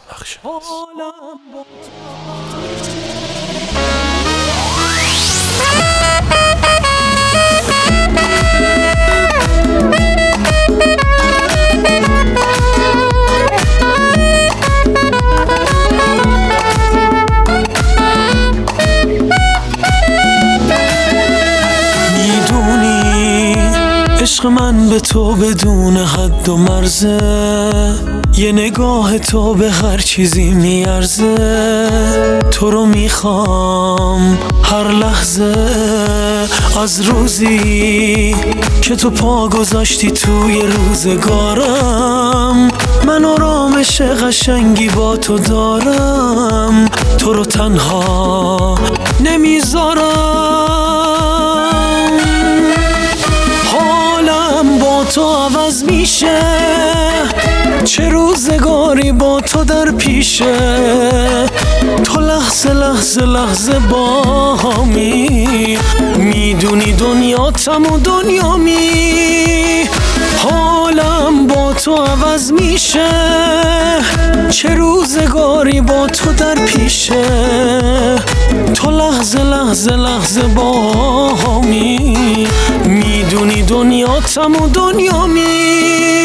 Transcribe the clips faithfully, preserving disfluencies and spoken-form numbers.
بخش عشق من به تو بدون حد و مرزه، یه نگاه تو به هر چیزی میارزه. تو رو میخوام هر لحظه از روزی که تو پا گذاشتی توی روزگارم. من آرامش قشنگی با تو دارم، تو رو تنها نمیذارم. با تو عوض میشه، چه روزگاری با تو در پیشه. تو لحظه لحظه لحظه با همی، میدونی دنیاتم و دنیامی. حالم با تو عوض میشه، چه روزگاری با تو در پیشه. تو لحظه لحظه لحظه با همی، میدونی دنیاتم و دنیامی.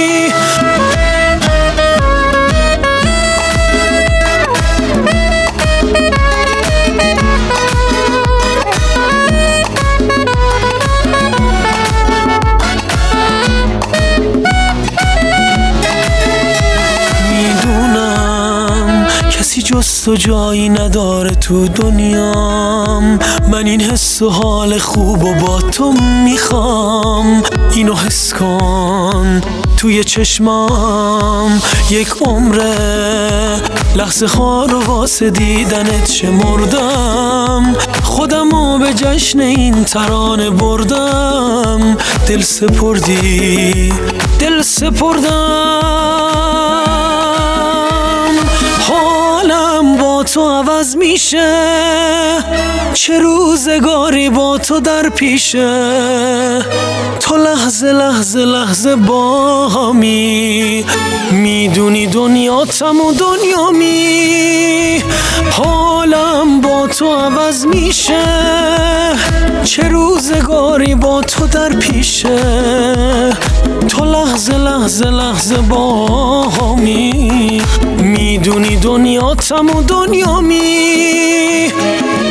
جز تو جایی نداره تو دنیام. من این حس و حال خوب و با تو میخوام. اینو حس کن توی چشمام، یک عمره لحظه ها رو واسه دیدنت شمردم. خودمو به جشن این ترانه بردم. دل سپردی دل سپردم. حالم با تو عوض میشه، چه روزگاری با تو در پیشه. تو لحظه لحظه لحظه با همی، میدونی دنیاتم و دنیامی. حالم با تو عوض میشه، چه روزگاری با تو در پیشه. تو لحظه لحظه لحظه با همی، میدونی دنیاتم و دنیامی.